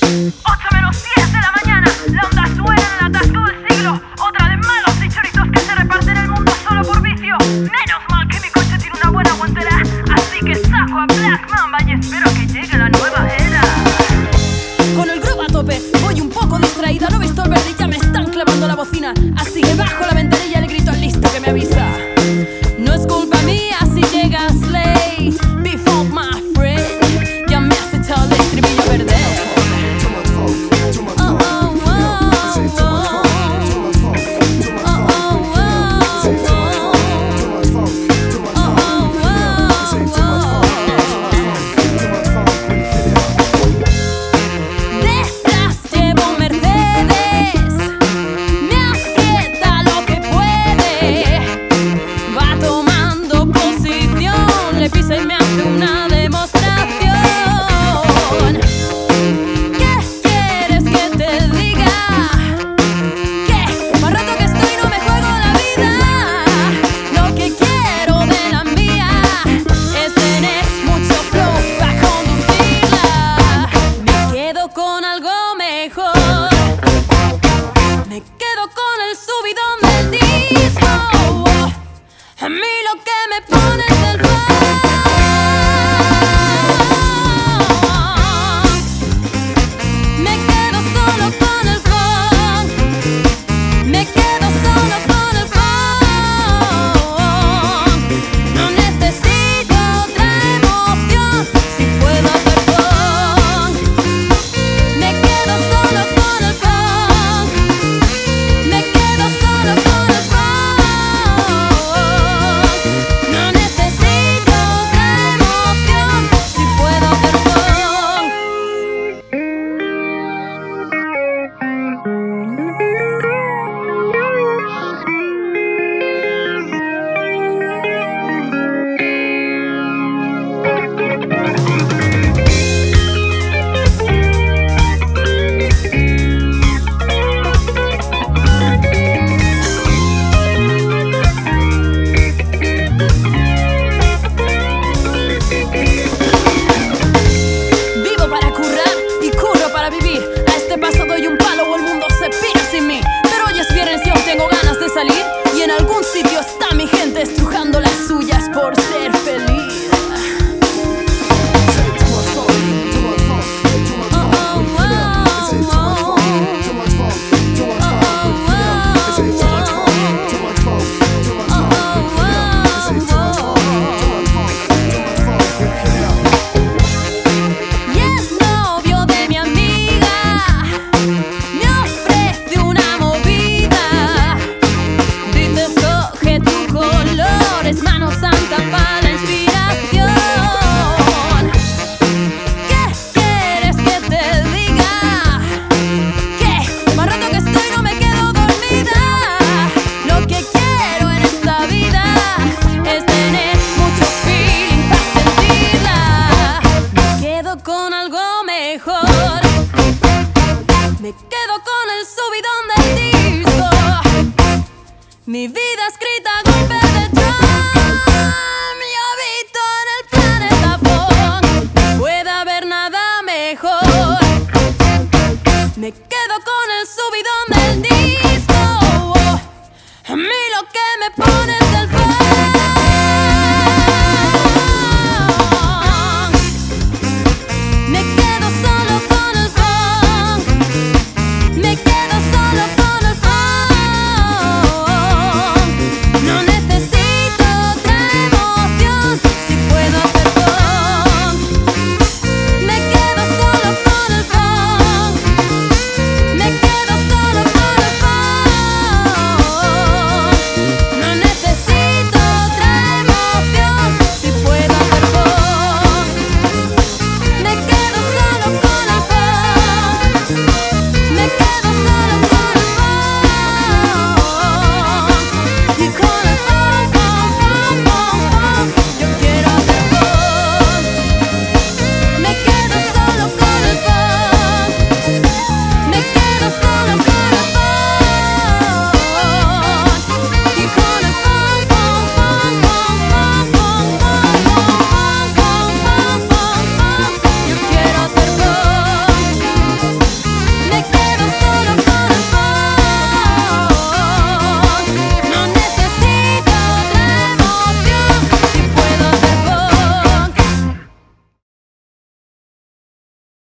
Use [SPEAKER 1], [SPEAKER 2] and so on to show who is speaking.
[SPEAKER 1] 8:10 de la mañana, la onda suena en el atasco del siglo. Otra de malos y choritos que se reparten el mundo solo por vicio. Menos mal que mi coche tiene una buena guantera, así que saco a Black Mamba y espero que llegue la nueva era.
[SPEAKER 2] Con el groove a tope, voy un poco distraída. No he visto el verde y ya me están clavando la bocina. Así que bajo la ventanilla y le grito al listo que me avisa. No es culpa mía si llegas late. Before my friend, ya me has echado el estribillo verde. Y me hace una demostración. ¿Qué quieres que te diga? Que más rato que estoy no me juego la vida. Lo que quiero de la mía es tener mucho flow para conducirla. Me quedo con algo mejor. Me quedo con el subidón del disco. A mí lo que me pone es el flow. Y en algún sitio está mi gente estrujando las suyas por ser feliz. Mano santa para la inspiración. ¿Qué quieres que te diga? Que más rato que estoy no me quedo dormida. Lo que quiero en esta vida es tener mucho feeling para sentirla. Me quedo con algo mejor. Me quedo con el subidón del disco. Mi vida escrita a golpe de drum. Yo habito en el planeta Funk. No puede haber nada mejor. Me quedo con el subidón del día.